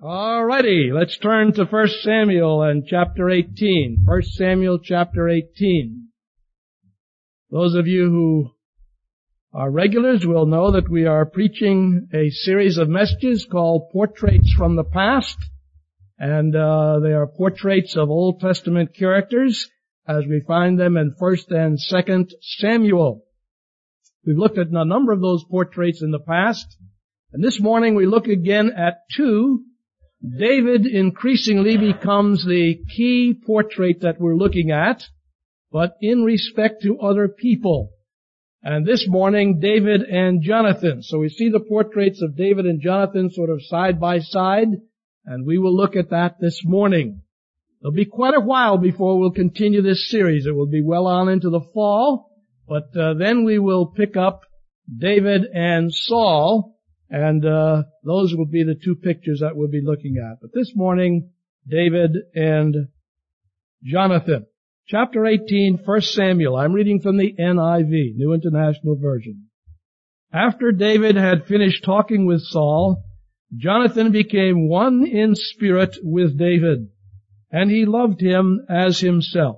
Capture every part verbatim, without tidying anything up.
All righty, let's turn to First Samuel and chapter eighteen. First Samuel chapter eighteen. Those of you who are regulars will know that we are preaching a series of messages called Portraits from the Past, and uh, they are portraits of Old Testament characters as we find them in First and Second Samuel. We've looked at a number of those portraits in the past, and this morning we look again at two. David increasingly becomes the key portrait that we're looking at, but in respect to other people. And this morning, David and Jonathan. So we see the portraits of David and Jonathan sort of side by side, and we will look at that this morning. It'll be quite a while before we'll continue this series. It will be well on into the fall, but uh, then we will pick up David and Saul, and uh those will be the two pictures that we'll be looking at. But this morning, David and Jonathan. Chapter eighteen, First Samuel. I'm reading from the N I V, New International Version. After David had finished talking with Saul, Jonathan became one in spirit with David, and he loved him as himself.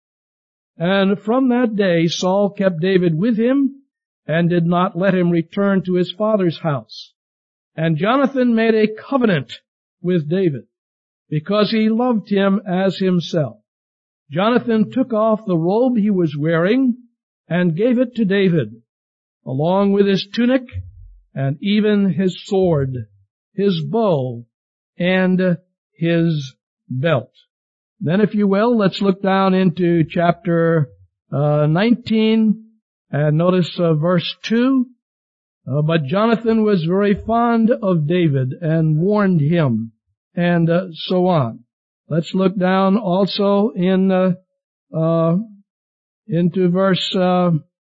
And from that day Saul kept David with him, and did not let him return to his father's house. And Jonathan made a covenant with David, because he loved him as himself. Jonathan took off the robe he was wearing, and gave it to David, along with his tunic, and even his sword, his bow, and his belt. Then, if you will, let's look down into chapter uh, nineteen, and notice uh, verse two. Uh, but Jonathan was very fond of David and warned him, and uh, so on. Let's look down also in uh, uh into verse. Uh,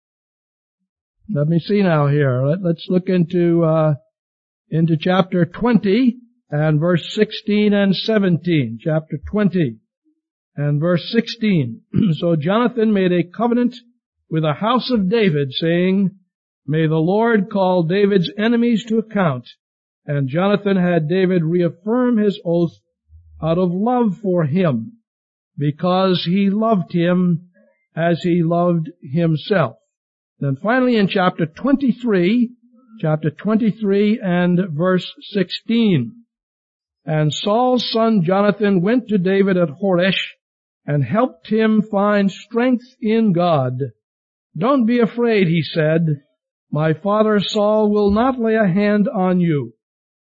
let me see now here. Let, let's look into uh into chapter twenty and verse sixteen and seventeen. Chapter twenty and verse sixteen. So Jonathan made a covenant with the house of David, saying, "May the Lord call David's enemies to account." And Jonathan had David reaffirm his oath out of love for him, because he loved him as he loved himself. Then finally in chapter twenty-three, chapter twenty-three and verse sixteen. And Saul's son Jonathan went to David at Horesh, and helped him find strength in God. "Don't be afraid," he said. "My father Saul will not lay a hand on you.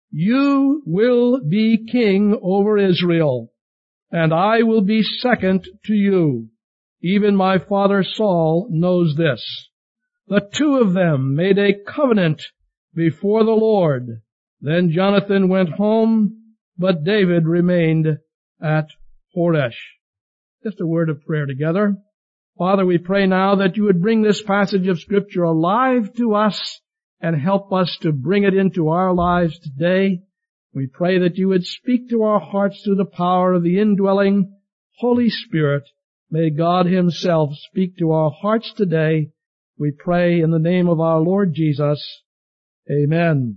You will be king over Israel, and I will be second to you. Even my father Saul knows this." The two of them made a covenant before the Lord. Then Jonathan went home, but David remained at Horesh. Just a word of prayer together. Father, we pray now that you would bring this passage of Scripture alive to us and help us to bring it into our lives today. We pray that you would speak to our hearts through the power of the indwelling Holy Spirit. May God himself speak to our hearts today. We pray in the name of our Lord Jesus. Amen.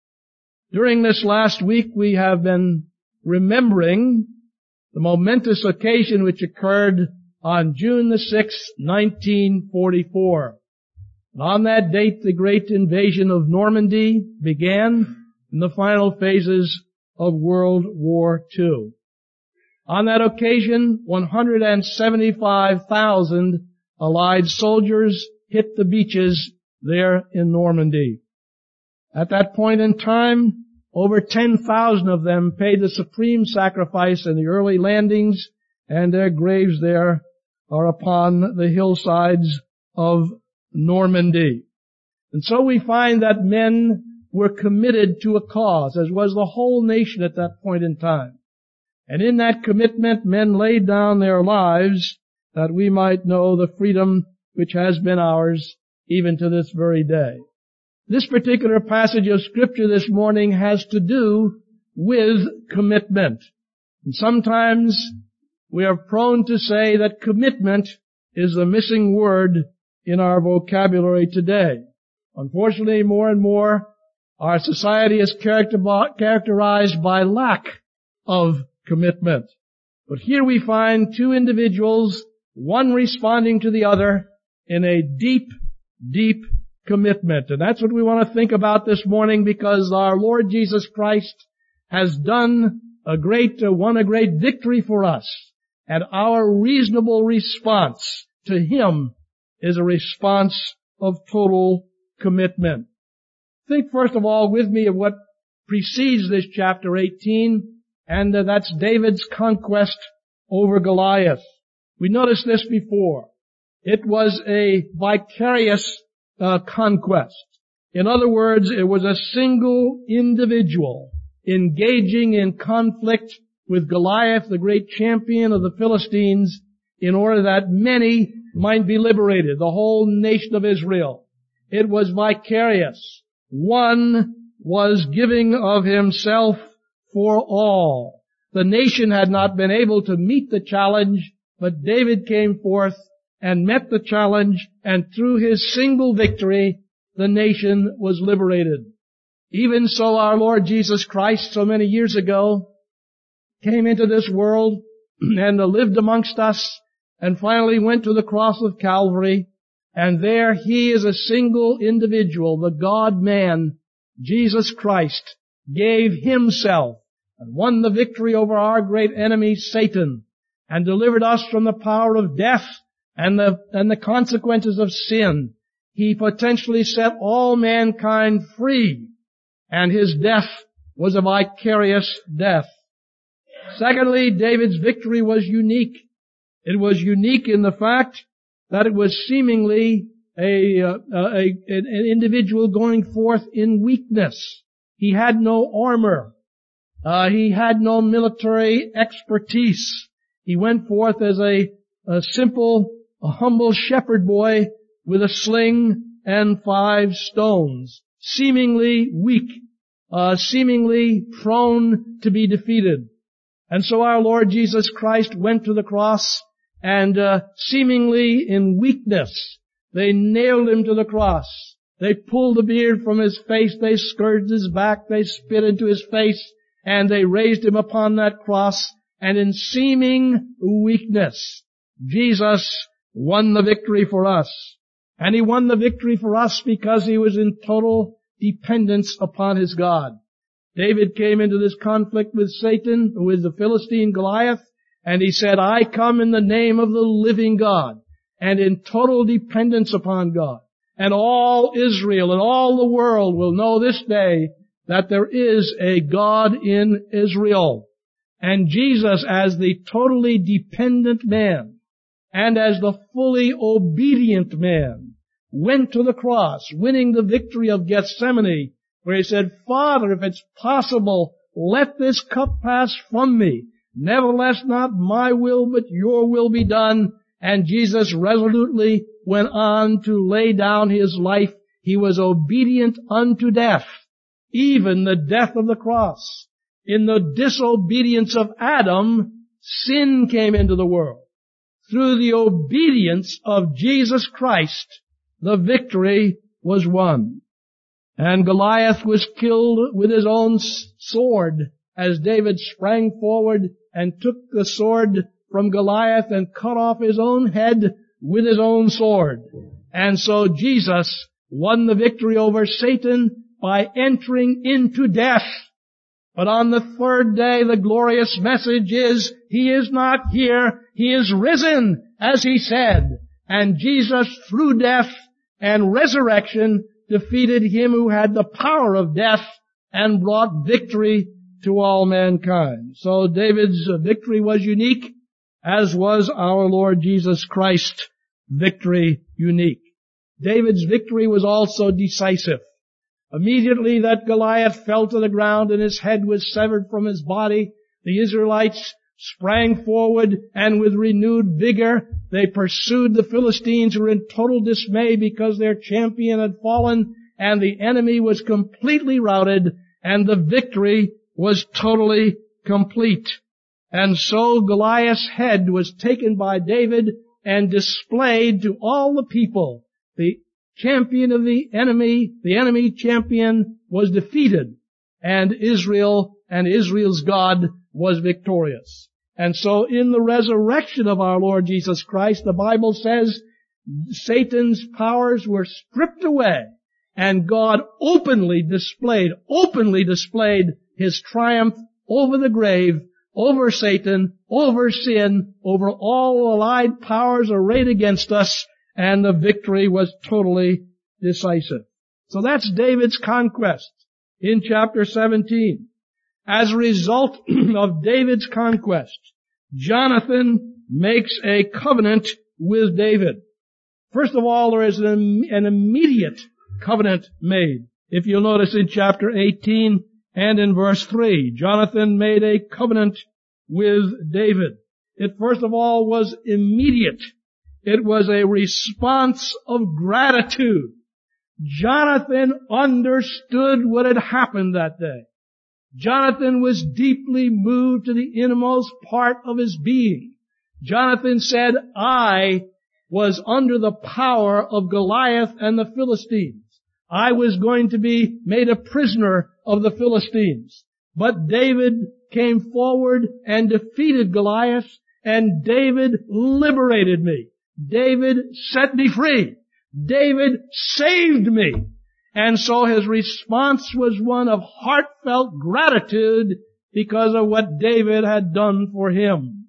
During this last week, we have been remembering the momentous occasion which occurred on June the sixth, nineteen forty-four. And on that date, the great invasion of Normandy began in the final phases of World War Two. On that occasion, one hundred seventy-five thousand Allied soldiers hit the beaches there in Normandy. At that point in time, over ten thousand of them paid the supreme sacrifice in the early landings, and their graves there are upon the hillsides of Normandy. And so we find that men were committed to a cause, as was the whole nation at that point in time. And in that commitment, men laid down their lives that we might know the freedom which has been ours even to this very day. This particular passage of Scripture this morning has to do with commitment. And sometimes we are prone to say that commitment is the missing word in our vocabulary today. Unfortunately, more and more Our society is characterized by lack of commitment. But here we find two individuals, one responding to the other in a deep, deep commitment. And that's what we want to think about this morning, because our Lord Jesus Christ has done a great, uh, won a great victory for us. And our reasonable response to Him is a response of total commitment. Think first of all with me of what precedes this chapter eighteen, and uh, that's David's conquest over Goliath. We noticed this before. It was a vicarious uh, conquest. In other words, it was a single individual engaging in conflict with Goliath, the great champion of the Philistines, in order that many might be liberated, the whole nation of Israel. It was vicarious. One was giving of himself for all. The nation had not been able to meet the challenge, but David came forth and met the challenge, and through his single victory, the nation was liberated. Even so, our Lord Jesus Christ, so many years ago, came into this world and lived amongst us, and finally went to the cross of Calvary, and there He is a single individual, the God-man, Jesus Christ, gave Himself and won the victory over our great enemy, Satan, and delivered us from the power of death and the, and the consequences of sin. He potentially set all mankind free, and His death was a vicarious death. Secondly, David's victory was unique. It was unique in the fact that it was seemingly a, a, a an individual going forth in weakness. He had no armor. Uh, he had no military expertise. He went forth as a, a simple, a humble shepherd boy with a sling and five stones, seemingly weak, uh, seemingly prone to be defeated. And so our Lord Jesus Christ went to the cross, and uh, seemingly in weakness, they nailed Him to the cross. They pulled the beard from His face, they scourged His back, they spit into His face, and they raised Him upon that cross, and in seeming weakness, Jesus won the victory for us. And He won the victory for us because He was in total dependence upon His God. David came into this conflict with Satan, with the Philistine Goliath, and he said, I come in the name of the living God, and in total dependence upon God. And all Israel and all the world will know this day that there is a God in Israel. And Jesus, as the totally dependent man, and as the fully obedient man, went to the cross, winning the victory of Gethsemane, where He said, Father, if it's possible, let this cup pass from me. Nevertheless, not my will, but your will be done. And Jesus resolutely went on to lay down His life. He was obedient unto death, even the death of the cross. In the disobedience of Adam, sin came into the world. Through the obedience of Jesus Christ, the victory was won. And Goliath was killed with his own sword as David sprang forward and took the sword from Goliath and cut off his own head with his own sword. And so Jesus won the victory over Satan by entering into death. But on the third day, the glorious message is, He is not here, He is risen, as He said. And Jesus, through death and resurrection, defeated him who had the power of death and brought victory to all mankind. So David's victory was unique, as was our Lord Jesus Christ's victory unique. David's victory was also decisive. Immediately that Goliath fell to the ground and his head was severed from his body, the Israelites sprang forward, and with renewed vigor they pursued the Philistines, who were in total dismay because their champion had fallen, and the enemy was completely routed, and the victory was totally complete. And so Goliath's head was taken by David and displayed to all the people. The champion of the enemy, the enemy champion, was defeated, and Israel and Israel's God was victorious. And so in the resurrection of our Lord Jesus Christ, the Bible says Satan's powers were stripped away, and God openly displayed, openly displayed His triumph over the grave, over Satan, over sin, over all allied powers arrayed against us, and the victory was totally decisive. So that's David's conquest in chapter seventeen. As a result of David's conquest, Jonathan makes a covenant with David. First of all, there is an, an immediate covenant made. If you'll notice in chapter eighteen and in verse three, Jonathan made a covenant with David. It first of all was immediate. It was a response of gratitude. Jonathan understood what had happened that day. Jonathan was deeply moved to the innermost part of his being. Jonathan said, I was under the power of Goliath and the Philistines. I was going to be made a prisoner of the Philistines. But David came forward and defeated Goliath, and David liberated me. David set me free. David saved me. And so his response was one of heartfelt gratitude because of what David had done for him.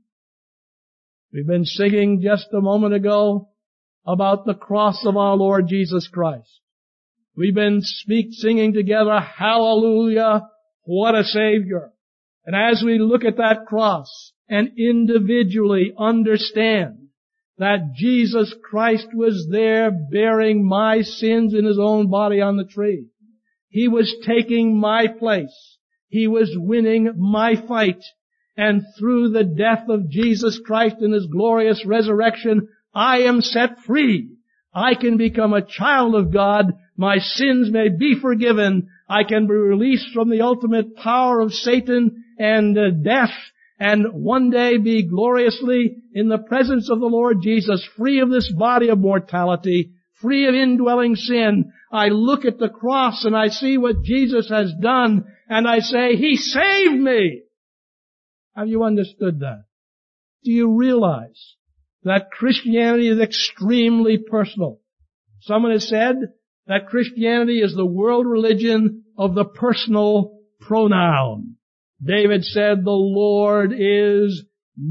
We've been singing just a moment ago about the cross of our Lord Jesus Christ. We've been speak, singing together, Hallelujah, what a Savior. And as we look at that cross and individually understand that Jesus Christ was there bearing my sins in His own body on the tree. He was taking my place. He was winning my fight. And through the death of Jesus Christ and His glorious resurrection, I am set free. I can become a child of God. My sins may be forgiven. I can be released from the ultimate power of Satan and uh, death, and one day be gloriously in the presence of the Lord Jesus, free of this body of mortality, free of indwelling sin. I look at the cross and I see what Jesus has done, and I say, He saved me! Have you understood that? Do you realize that Christianity is extremely personal? Someone has said that Christianity is the world religion of the personal pronoun. David said, the Lord is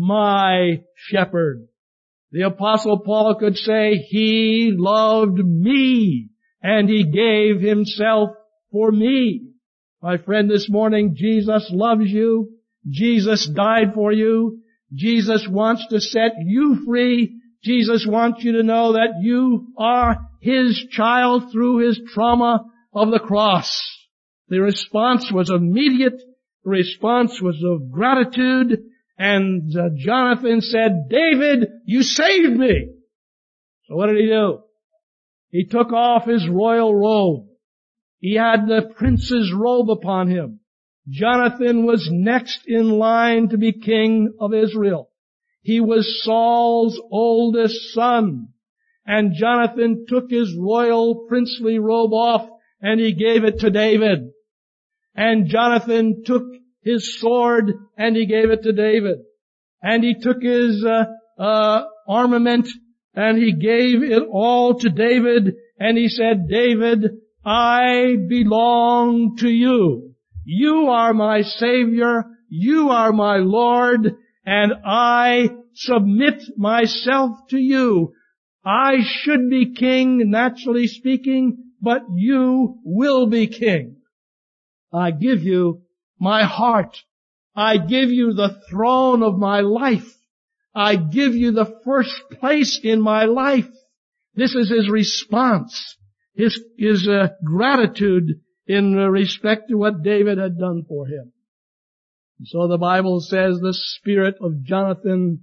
my shepherd. The Apostle Paul could say, He loved me, and He gave Himself for me. My friend, this morning, Jesus loves you. Jesus died for you. Jesus wants to set you free. Jesus wants you to know that you are His child through His trauma of the cross. The response was immediate. The response was of gratitude, and uh, Jonathan said, David, you saved me. So what did he do? He took off his royal robe. He had the prince's robe upon him. Jonathan was next in line to be king of Israel. He was Saul's oldest son. And Jonathan took his royal princely robe off and he gave it to David. And Jonathan took his sword and he gave it to David. And he took his uh, uh, armament and he gave it all to David. And he said, David, I belong to you. You are my Savior. You are my Lord. And I submit myself to you. I should be king, naturally speaking, but you will be king. I give you my heart. I give you the throne of my life. I give you the first place in my life. This is his response, his, his uh, gratitude in respect to what David had done for him. And so the Bible says the spirit of Jonathan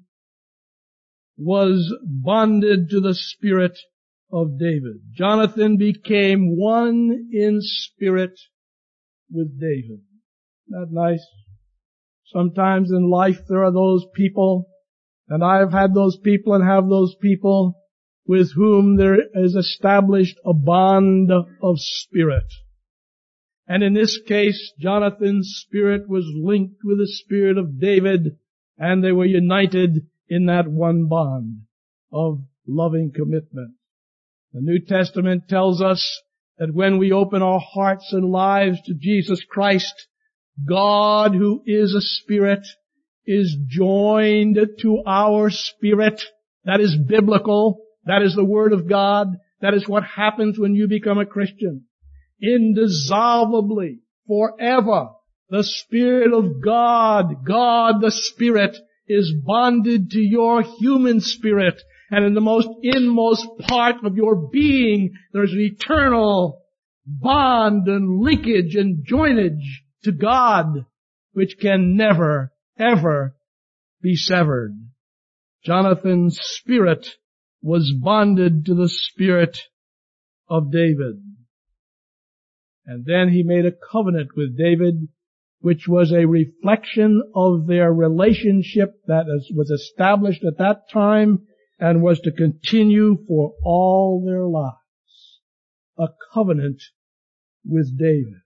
was bonded to the spirit of David. Jonathan became one in spirit with David. Isn't that nice? Sometimes in life there are those people, and I have had those people and have those people with whom there is established a bond of spirit. And in this case, Jonathan's spirit was linked with the spirit of David, and they were united in that one bond of loving commitment. The New Testament tells us that when we open our hearts and lives to Jesus Christ, God, who is a spirit, is joined to our spirit. That is biblical. That is the Word of God. That is what happens when you become a Christian. Indissolubly, forever, the Spirit of God, God the Spirit, is bonded to your human spirit. And in the most inmost part of your being, there's an eternal bond and linkage and joinage to God, which can never, ever be severed. Jonathan's spirit was bonded to the spirit of David. And then he made a covenant with David, which was a reflection of their relationship that was established at that time and was to continue for all their lives. A covenant with David.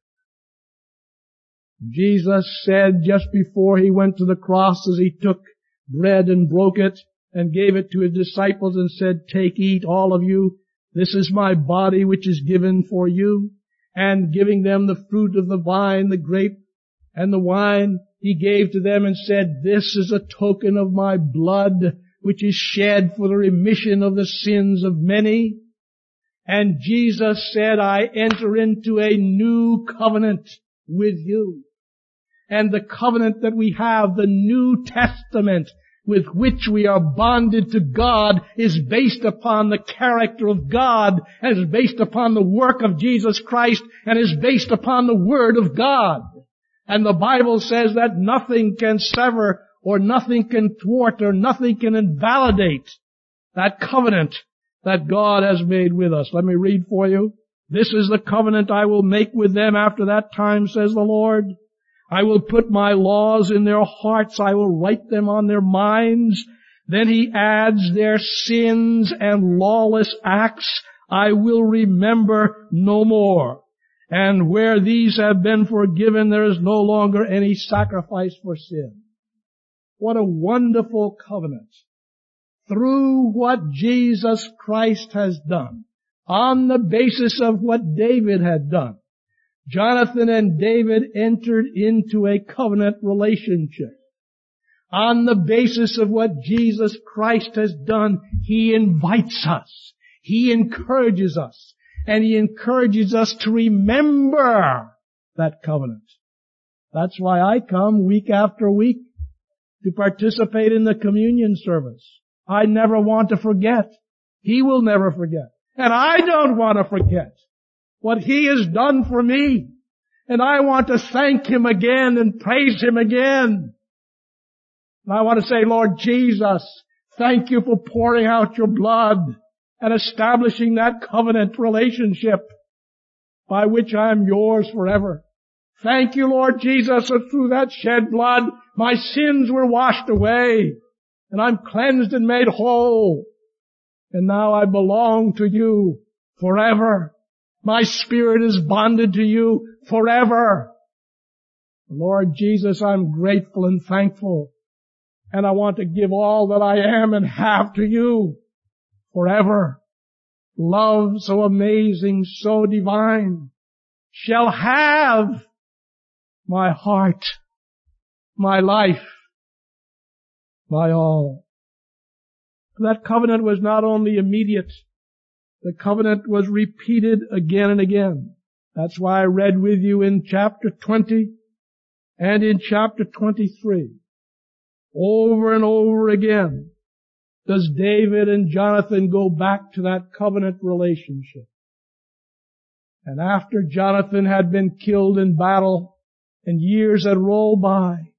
Jesus said just before he went to the cross, as he took bread and broke it and gave it to his disciples and said, "Take, eat, all of you. This is my body which is given for you." And giving them the fruit of the vine, the grape and the wine, he gave to them and said, "This is a token of my blood, which is shed for the remission of the sins of many." And Jesus said, "I enter into a new covenant with you." And the covenant that we have, the New Testament, with which we are bonded to God, is based upon the character of God, and is based upon the work of Jesus Christ, and is based upon the Word of God. And the Bible says that nothing can sever, or nothing can thwart, or nothing can invalidate that covenant that God has made with us. Let me read for you. "This is the covenant I will make with them after that time, says the Lord. I will put my laws in their hearts. I will write them on their minds." Then he adds, "Their sins and lawless acts I will remember no more. And where these have been forgiven, there is no longer any sacrifice for sin." What a wonderful covenant. Through what Jesus Christ has done, on the basis of what David had done, Jonathan and David entered into a covenant relationship. On the basis of what Jesus Christ has done, He invites us. He encourages us. And He encourages us to remember that covenant. That's why I come week after week to participate in the communion service. I never want to forget. He will never forget. And I don't want to forget what He has done for me. And I want to thank Him again and praise Him again. And I want to say, "Lord Jesus, thank you for pouring out your blood and establishing that covenant relationship by which I am yours forever. Thank you, Lord Jesus, that through that shed blood my sins were washed away and I'm cleansed and made whole. And now I belong to you forever. My spirit is bonded to you forever." Lord Jesus, I'm grateful and thankful, and I want to give all that I am and have to you forever. Love so amazing, so divine, shall have my heart, my life, my all. That covenant was not only immediate, the covenant was repeated again and again. That's why I read with you in chapter twenty and in chapter twenty-three. Over and over again does David and Jonathan go back to that covenant relationship. And after Jonathan had been killed in battle and years had rolled by,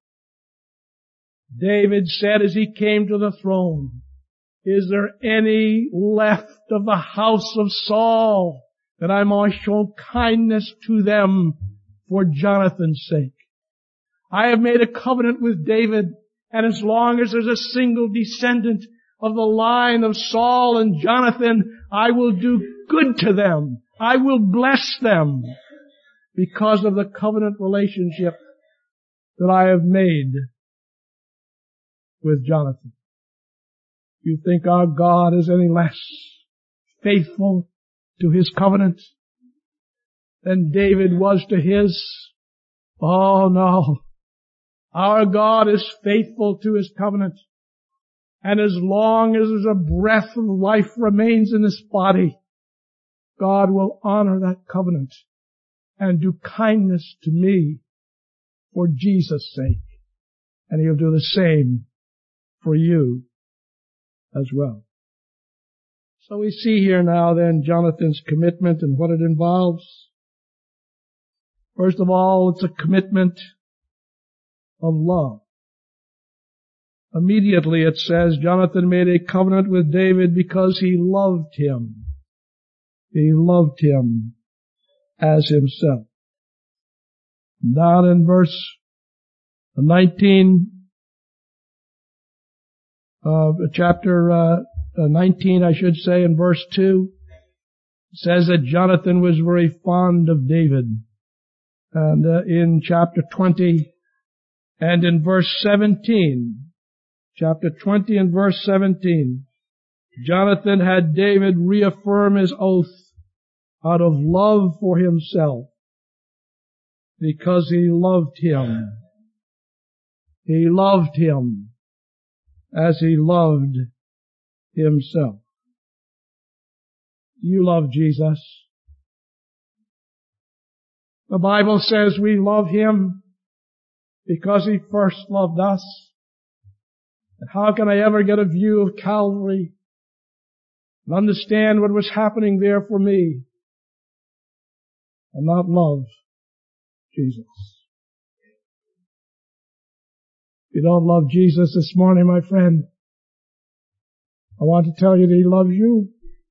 David said as he came to the throne, "Is there any left of the house of Saul that I might show kindness to them for Jonathan's sake? I have made a covenant with David, and as long as there's a single descendant of the line of Saul and Jonathan, I will do good to them. I will bless them, because of the covenant relationship that I have made with Jonathan. You think our God is any less faithful to His covenant than David was to his? Oh no. Our God is faithful to His covenant. And as long as there's a breath of life remains in this body, God will honor that covenant and do kindness to me for Jesus' sake. And He'll do the same for you as well. So we see here now then Jonathan's commitment and what it involves. First of all, it's a commitment of love. Immediately it says Jonathan made a covenant with David because he loved him. He loved him as himself. Down in verse nineteen, uh, chapter uh, nineteen, I should say, in verse two, it says that Jonathan was very fond of David. And uh, in chapter twenty and in verse seventeen, chapter twenty and verse seventeen, Jonathan had David reaffirm his oath out of love for himself because he loved him. He loved him as he loved himself. Do you love Jesus? The Bible says we love Him because He first loved us. And how can I ever get a view of Calvary and understand what was happening there for me and not love Jesus? If you don't love Jesus this morning, my friend, I want to tell you that He loves you.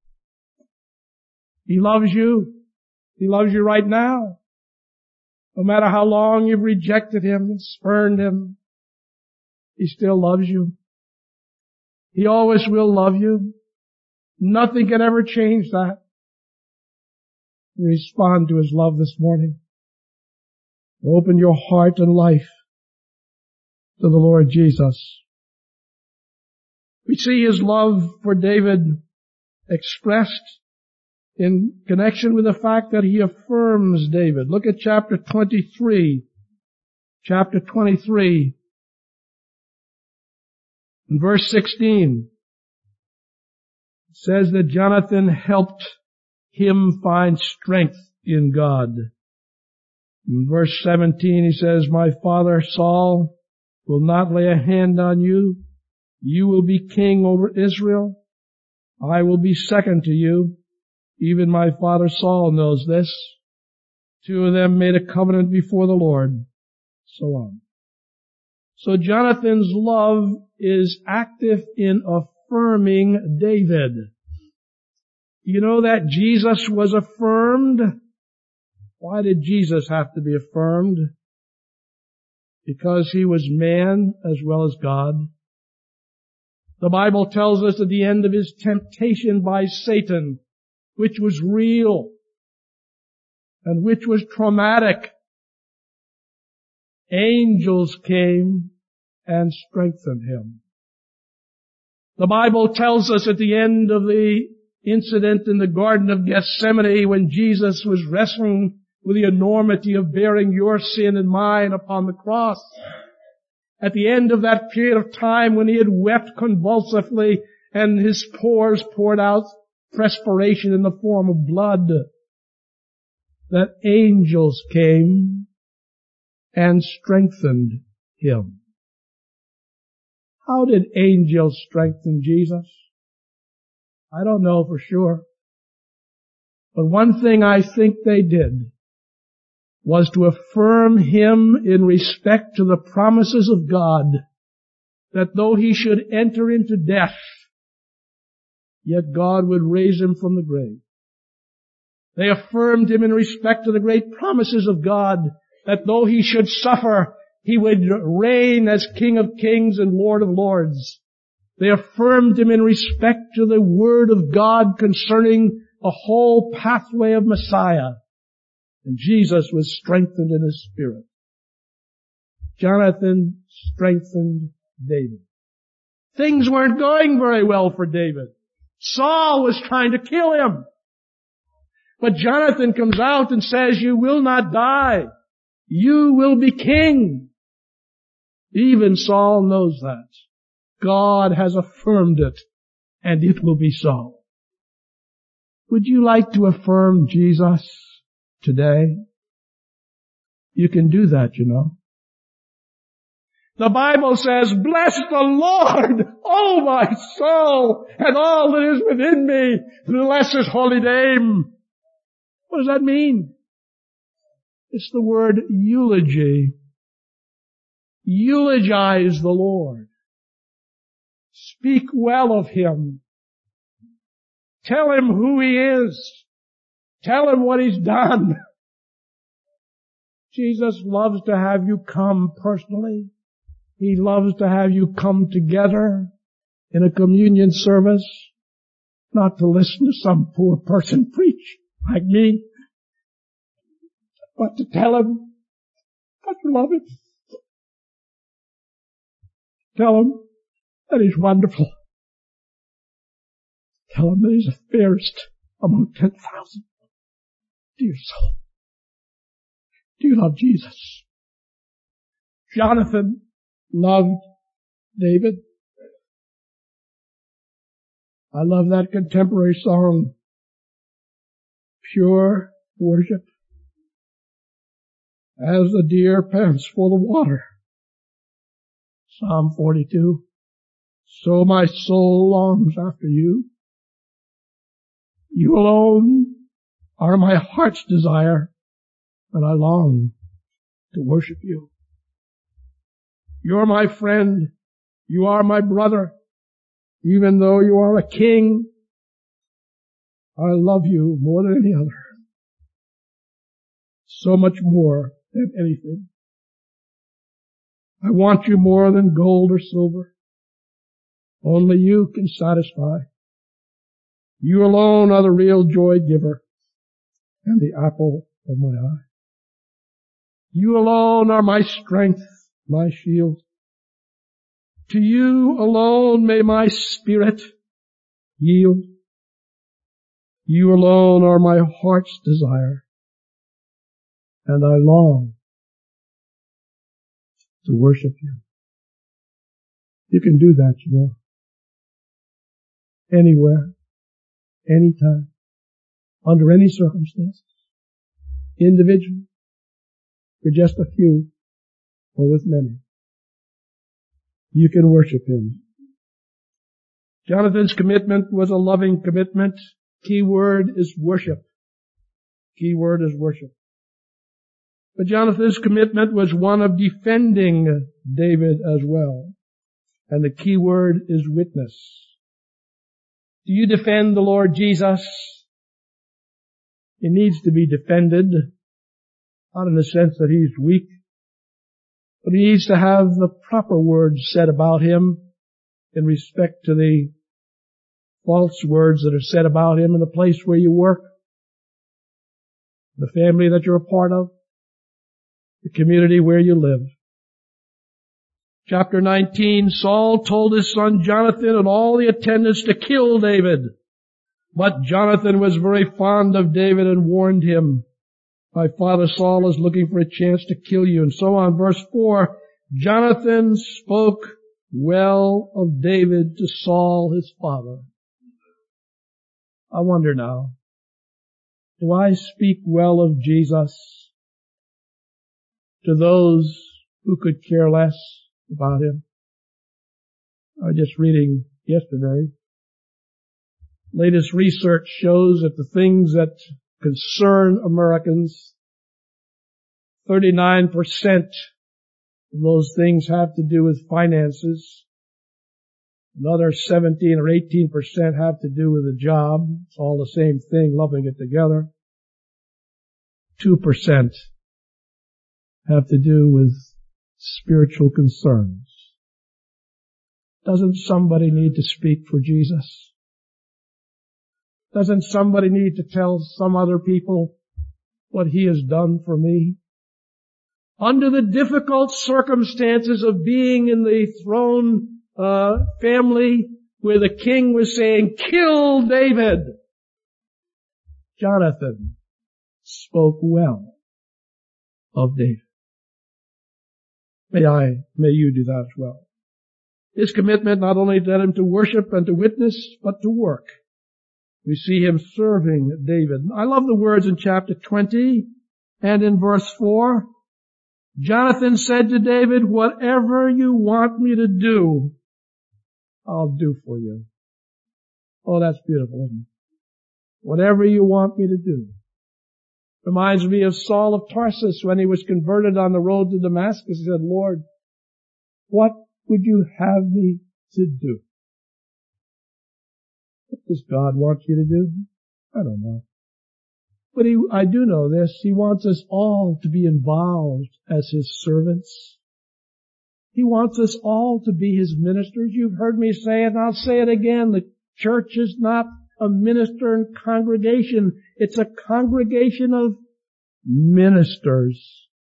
He loves you. He loves you right now. No matter how long you've rejected Him and spurned Him, He still loves you. He always will love you. Nothing can ever change that. Respond to His love this morning. Open your heart and life to the Lord Jesus. We see His love for David expressed in connection with the fact that He affirms David. Look at chapter twenty-three. Chapter twenty-three. In verse sixteen. It says that Jonathan helped him find strength in God. In verse seventeen he says, my father Saul will not lay a hand on you. You will be king over Israel. I will be second to you. Even my father Saul knows this. Two of them made a covenant before the Lord. So on. So Jonathan's love is active in affirming David. You know that Jesus was affirmed? Why did Jesus have to be affirmed? Because He was man as well as God. The Bible tells us at the end of His temptation by Satan, which was real and which was traumatic, angels came and strengthened Him. The Bible tells us at the end of the incident in the Garden of Gethsemane when Jesus was wrestling with the enormity of bearing your sin and mine upon the cross, at the end of that period of time when He had wept convulsively and His pores poured out perspiration in the form of blood, that angels came and strengthened Him. How did angels strengthen Jesus? I don't know for sure. But one thing I think they did was to affirm Him in respect to the promises of God, that though He should enter into death, yet God would raise Him from the grave. They affirmed Him in respect to the great promises of God, that though He should suffer, He would reign as King of Kings and Lord of Lords. They affirmed Him in respect to the Word of God concerning a whole pathway of Messiah. And Jesus was strengthened in his spirit. Jonathan strengthened David. Things weren't going very well for David. Saul was trying to kill him. But Jonathan comes out and says, you will not die. You will be king. Even Saul knows that. God has affirmed it, and it will be so. Would you like to affirm Jesus today? You can do that, you know. The Bible says, bless the Lord, O my soul, and all that is within me. Bless his holy name. What does that mean? It's the word eulogy. Eulogize the Lord. Speak well of him. Tell him who he is. Tell him what he's done. Jesus loves to have you come personally. He loves to have you come together in a communion service, not to listen to some poor person preach like me, but to tell him that you love him. Tell him that he's wonderful. Tell him that he's the fairest among ten thousand. Dear soul, do you love Jesus? Jonathan loved David. I love that contemporary song, Pure Worship. As the deer pants for the water. Psalm forty-two. So my soul longs after you. You alone are my heart's desire, and I long to worship you. You're my friend. You are my brother. Even though you are a king, I love you more than any other. So much more than anything. I want you more than gold or silver. Only you can satisfy. You alone are the real joy giver and the apple of my eye. You alone are my strength, my shield. To you alone may my spirit yield. You alone are my heart's desire, and I long to worship you. You can do that, you know. Anywhere, anytime, under any circumstances, individually, for just a few, or with many. You can worship him. Jonathan's commitment was a loving commitment. Key word is worship. Key word is worship. But Jonathan's commitment was one of defending David as well. And the key word is witness. Do you defend the Lord Jesus? He needs to be defended, not in the sense that he's weak, but he needs to have the proper words said about him in respect to the false words that are said about him in the place where you work, the family that you're a part of, the community where you live. Chapter nineteen, Saul told his son Jonathan and all the attendants to kill David. But Jonathan was very fond of David and warned him, my father Saul is looking for a chance to kill you. And so on. Verse four, Jonathan spoke well of David to Saul his father. I wonder now, do I speak well of Jesus to those who could care less about him? I was just reading yesterday. Latest research shows that the things that concern Americans, thirty-nine percent of those things have to do with finances. Another seventeen or eighteen percent have to do with a job. It's all the same thing, lumping it together. two percent have to do with spiritual concerns. Doesn't somebody need to speak for Jesus? Doesn't somebody need to tell some other people what he has done for me? Under the difficult circumstances of being in the throne uh, family where the king was saying, kill David, Jonathan spoke well of David. May I, may you do that as well. His commitment not only led him to worship and to witness, but to work. We see him serving David. I love the words in chapter twenty and in verse four. Jonathan said to David, whatever you want me to do, I'll do for you. Oh, that's beautiful, isn't it? Whatever you want me to do. Reminds me of Saul of Tarsus when he was converted on the road to Damascus. He said, Lord, what would you have me to do? What does God want you to do? I don't know. But he, I do know this. He wants us all to be involved as His servants. He wants us all to be His ministers. You've heard me say it, and I'll say it again. The church is not a minister and congregation. It's a congregation of ministers.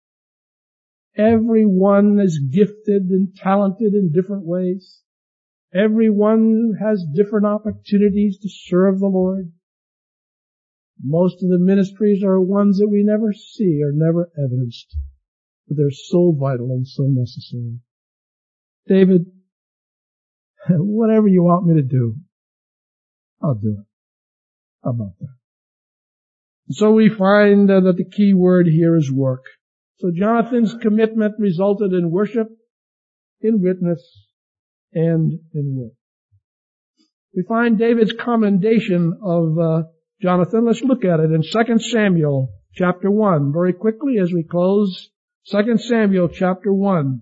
Everyone is gifted and talented in different ways. Everyone has different opportunities to serve the Lord. Most of the ministries are ones that we never see or never evidenced, but they're so vital and so necessary. David, whatever you want me to do, I'll do it. How about that? So we find uh, that the key word here is work. So Jonathan's commitment resulted in worship, in witness, and in work. We find David's commendation of uh, Jonathan. Let's look at it in Second Samuel chapter one. Very quickly as we close, Second Samuel chapter one.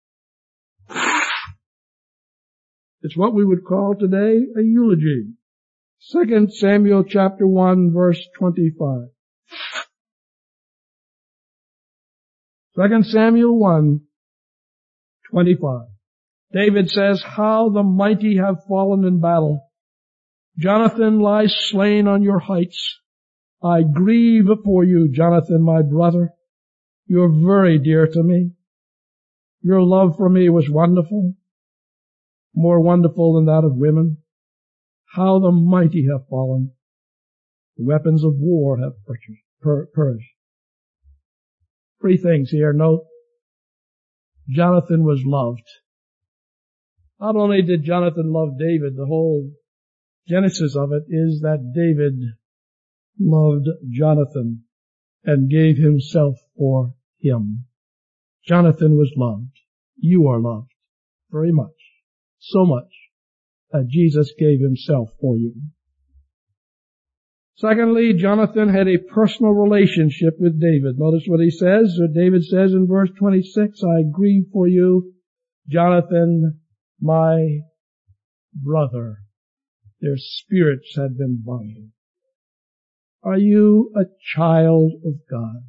It's what we would call today a eulogy. Second Samuel chapter one verse twenty-five. Second Samuel one twenty-five. David says, how the mighty have fallen in battle. Jonathan lies slain on your heights. I grieve for you, Jonathan, my brother. You're very dear to me. Your love for me was wonderful, more wonderful than that of women. How the mighty have fallen. The weapons of war have perished. Three things here. Note, Jonathan was loved. Not only did Jonathan love David, the whole genesis of it is that David loved Jonathan and gave himself for him. Jonathan was loved. You are loved very much, so much that Jesus gave himself for you. Secondly, Jonathan had a personal relationship with David. Notice what he says. David says in verse twenty-six, I grieve for you, Jonathan, my brother. Their spirits had been bonded. Are you a child of God?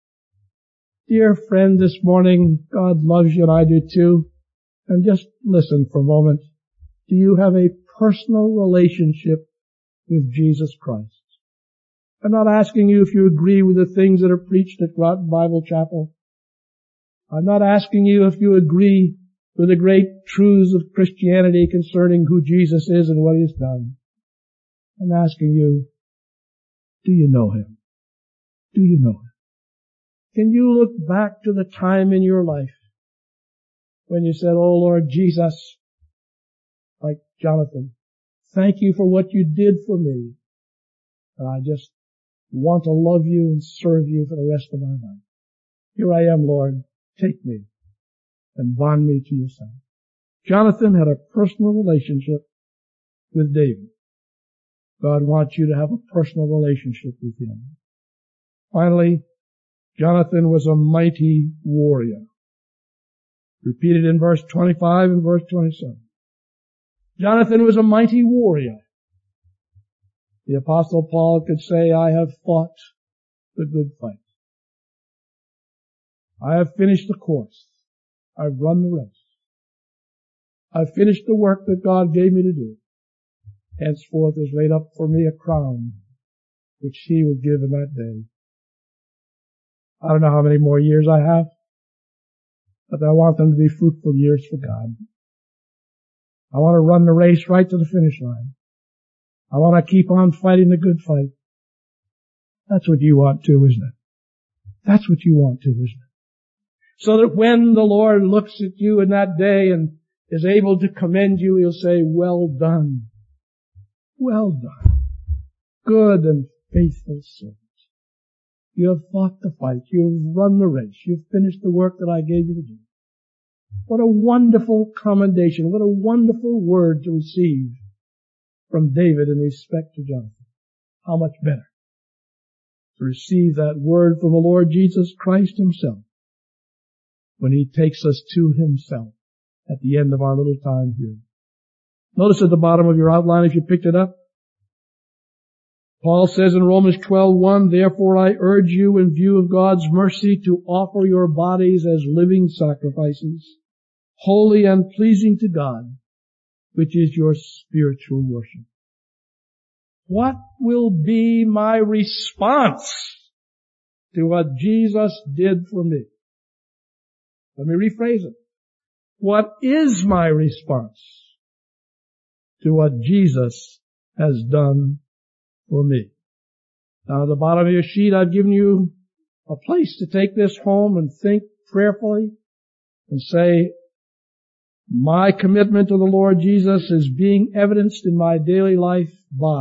Dear friend, this morning, God loves you and I do too. And just listen for a moment. Do you have a personal relationship with Jesus Christ? I'm not asking you if you agree with the things that are preached at Groton Bible Chapel. I'm not asking you if you agree with the great truths of Christianity concerning who Jesus is and what He has done. I'm asking you, do you know Him? Do you know Him? Can you look back to the time in your life when you said, oh Lord Jesus, like Jonathan, thank you for what you did for me. And I just want to love you and serve you for the rest of my life. Here I am, Lord. Take me and bond me to yourself. Jonathan had a personal relationship with David. God wants you to have a personal relationship with Him. Finally, Jonathan was a mighty warrior. Repeated in verse twenty-five and verse twenty-seven. Jonathan was a mighty warrior. The Apostle Paul could say, I have fought the good fight. I have finished the course. I've run the race. I've finished the work that God gave me to do. Henceforth is laid up for me a crown, which He will give in that day. I don't know how many more years I have, but I want them to be fruitful years for God. I want to run the race right to the finish line. I want to keep on fighting the good fight. That's what you want too, isn't it? That's what you want too, isn't it? So that when the Lord looks at you in that day and is able to commend you, He'll say, well done. Well done. Good and faithful servant. You have fought the fight. You have run the race. You've finished the work that I gave you to do. What a wonderful commendation. What a wonderful word to receive from David in respect to Jonathan. How much better to receive that word from the Lord Jesus Christ Himself when He takes us to Himself at the end of our little time here. Notice at the bottom of your outline, if you picked it up, Paul says in Romans twelve one, therefore I urge you in view of God's mercy to offer your bodies as living sacrifices, holy and pleasing to God, which is your spiritual worship. What will be my response to what Jesus did for me? Let me rephrase it. What is my response to what Jesus has done for me? Now at the bottom of your sheet I've given you a place to take this home and think prayerfully and say, my commitment to the Lord Jesus is being evidenced in my daily life by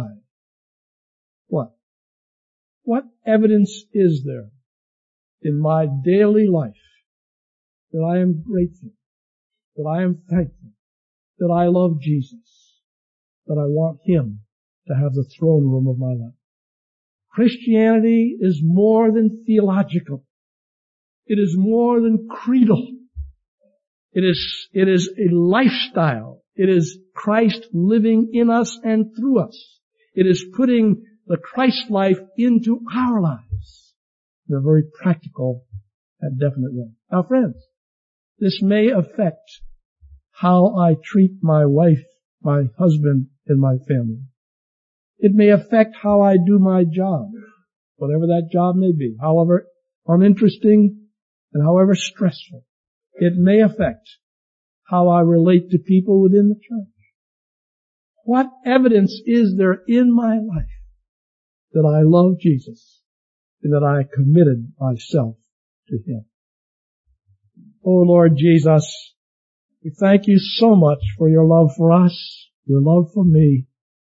what? What evidence is there in my daily life that I am grateful, that I am thankful, that I love Jesus, that I want Him to have the throne room of my life? Christianity is more than theological. It is more than creedal. It is, it is a lifestyle. It is Christ living in us and through us. It is putting the Christ life into our lives in a very practical and definite way. Now friends, this may affect how I treat my wife, my husband, and my family. It may affect how I do my job, whatever that job may be, however uninteresting and however stressful. It may affect how I relate to people within the church. What evidence is there in my life that I love Jesus and that I committed myself to Him? Oh Lord Jesus, we thank You so much for Your love for us, Your love for me.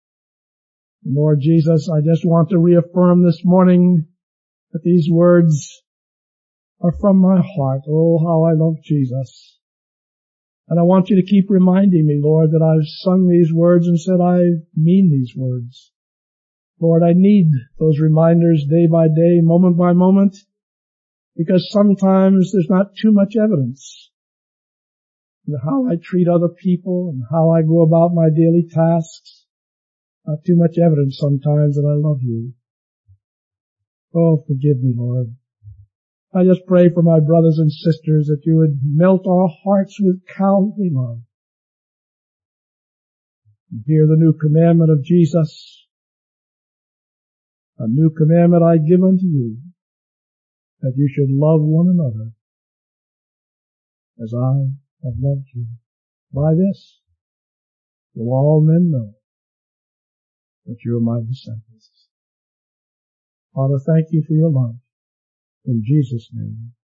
And Lord Jesus, I just want to reaffirm this morning that these words are from my heart. Oh, how I love Jesus. And I want You to keep reminding me, Lord, that I've sung these words and said I mean these words. Lord, I need those reminders day by day, moment by moment, because sometimes there's not too much evidence in how I treat other people and how I go about my daily tasks. Not too much evidence sometimes that I love You. Oh, forgive me, Lord. I just pray for my brothers and sisters that You would melt our hearts with Calvary love. And hear the new commandment of Jesus, a new commandment I give unto you, that you should love one another as I have loved you. By this will all men know that you are my disciples. Father, thank You for Your love. In Jesus' name.